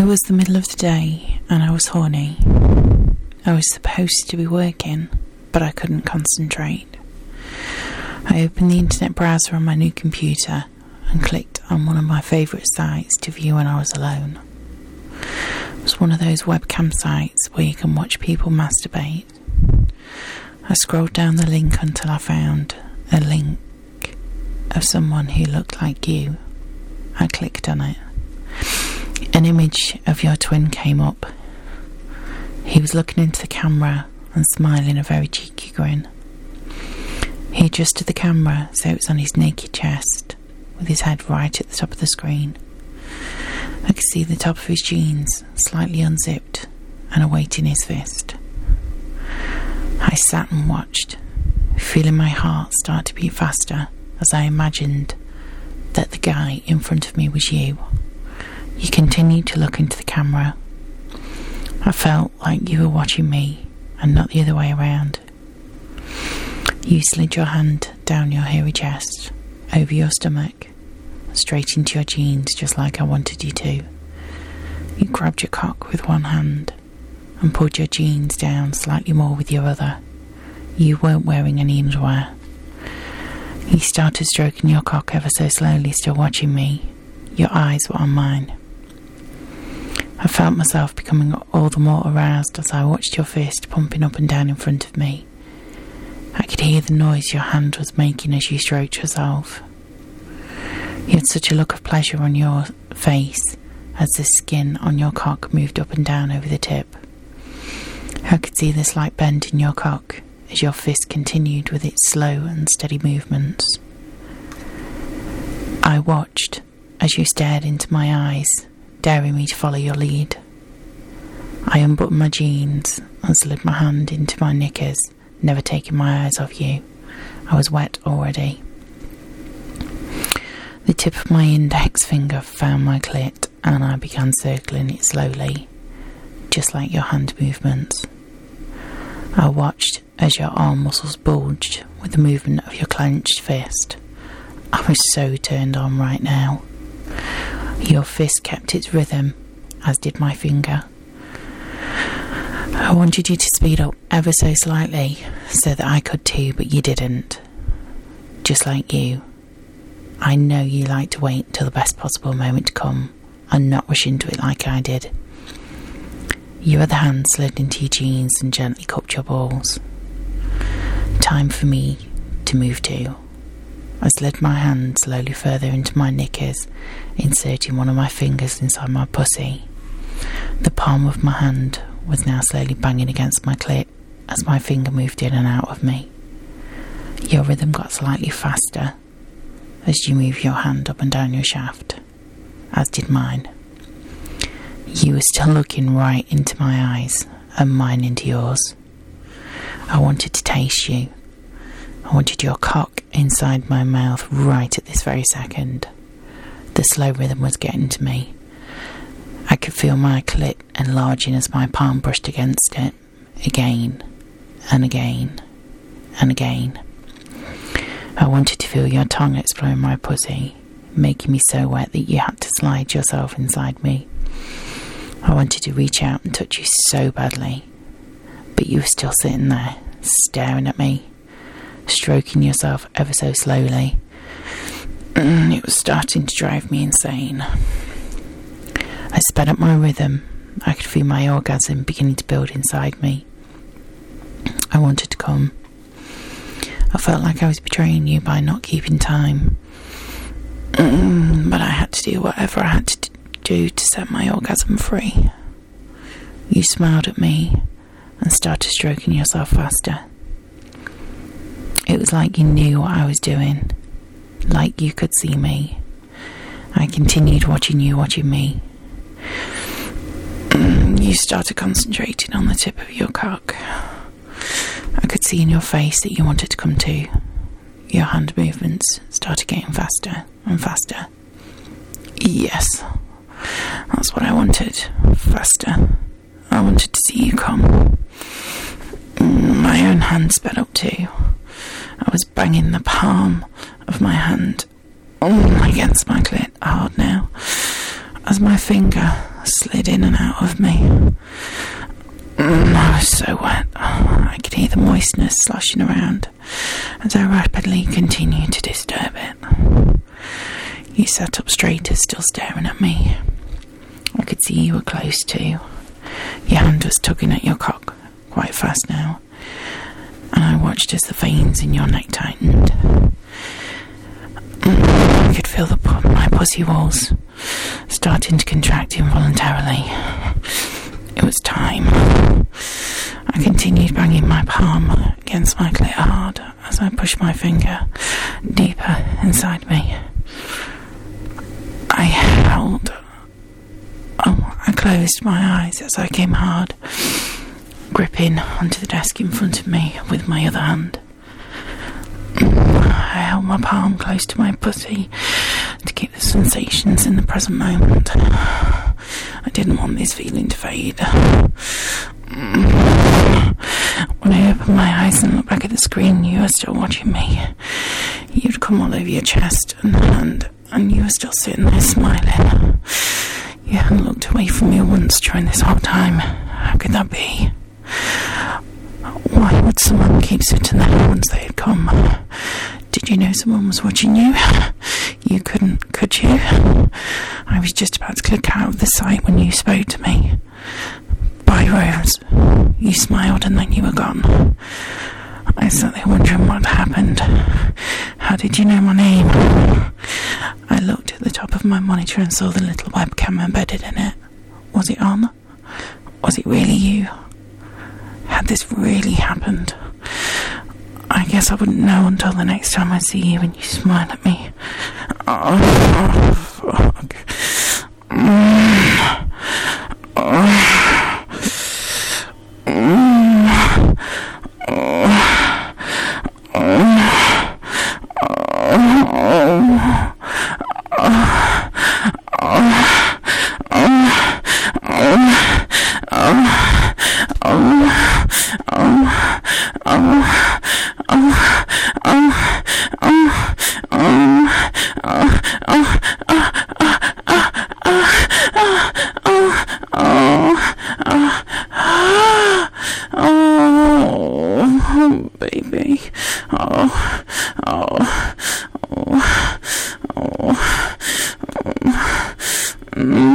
It was the middle of the day and I was horny. I was supposed to be working, but I couldn't concentrate. I opened the internet browser on my new computer and clicked on one of my favourite sites to view when I was alone. It was one of those webcam sites where you can watch people masturbate. I scrolled down the link until I found a link of someone who looked like you. I clicked on it. An image of your twin came up. He was looking into the camera and smiling a very cheeky grin. He adjusted the camera so it was on his naked chest, with his head right at the top of the screen. I could see the top of his jeans slightly unzipped and a weight in his fist. I sat and watched, feeling my heart start to beat faster as I imagined that the guy in front of me was you. You continued to look into the camera. I felt like you were watching me and not the other way around. You slid your hand down your hairy chest, over your stomach, straight into your jeans just like I wanted you to. You grabbed your cock with one hand and pulled your jeans down slightly more with your other. You weren't wearing any underwear. You started stroking your cock ever so slowly, still watching me. Your eyes were on mine. I felt myself becoming all the more aroused as I watched your fist pumping up and down in front of me. I could hear the noise your hand was making as you stroked yourself. You had such a look of pleasure on your face as the skin on your cock moved up and down over the tip. I could see the slight bend in your cock as your fist continued with its slow and steady movements. I watched as you stared into my eyes, daring me to follow your lead. I unbuttoned my jeans and slid my hand into my knickers, never taking my eyes off you. I was wet already. The tip of my index finger found my clit and I began circling it slowly, just like your hand movements. I watched as your arm muscles bulged with the movement of your clenched fist. I was so turned on right now. Your fist kept its rhythm, as did my finger. I wanted you to speed up ever so slightly so that I could too, but you didn't. Just like you. I know you like to wait till the best possible moment to come and not rush into it like I did. Your other hand slid into your jeans and gently cupped your balls. Time for me to move too. I slid my hand slowly further into my knickers, inserting one of my fingers inside my pussy. The palm of my hand was now slowly banging against my clit as my finger moved in and out of me. Your rhythm got slightly faster as you moved your hand up and down your shaft, as did mine. You were still looking right into my eyes and mine into yours. I wanted to taste you. I wanted your cock inside my mouth right at this very second. The slow rhythm was getting to me. I could feel my clit enlarging as my palm brushed against it, again and again and again. I wanted to feel your tongue exploring my pussy, making me so wet that you had to slide yourself inside me. I wanted to reach out and touch you so badly, but you were still sitting there, staring at me, stroking yourself ever so slowly. It was starting to drive me insane. I sped up my rhythm. I could feel my orgasm beginning to build inside me. I wanted to come. I felt like I was betraying you by not keeping time. But I had to do whatever I had to do to set my orgasm free. You smiled at me and started stroking yourself faster. It was like you knew what I was doing, like you could see me. I continued watching you watching me. You started concentrating on the tip of your cock. I could see in your face that you wanted to come too. Your hand movements started getting faster and faster. Yes, that's what I wanted. Faster. I wanted to see you come. My own hand sped up too. I was banging the palm of my hand against my clit hard now, as my finger slid in and out of me. I was so wet. I could hear the moistness sloshing around as I rapidly continued to disturb it. You sat up straighter, still staring at me. I could see you were close too. Your hand was tugging at your cock, quite fast now, and I watched as the veins in your neck tightened. I could feel my pussy walls starting to contract involuntarily. It was time. I continued banging my palm against my clit hard as I pushed my finger deeper inside me. I held. I closed my eyes as I came hard, gripping onto the desk in front of me with my other hand. I held my palm close to my pussy to keep the sensations in the present moment. I didn't want this feeling to fade. When I opened my eyes and looked back at the screen, you were still watching me. You'd come all over your chest and you were still sitting there smiling. You hadn't looked away from me once during this whole time. How could that be? Why would someone keep sitting there once they had come? Did you know someone was watching you? You couldn't, could you? I was just about to click out of the site when you spoke to me. Bye, Rose. You smiled and then you were gone. I sat there wondering what happened. How did you know my name? I looked at the top of my monitor and saw the little webcam embedded in it. Was it on? Was it really you? Had this really happened? I guess I wouldn't know until the next time I see you and you smile at me. Oh, fuck. Baby. Oh.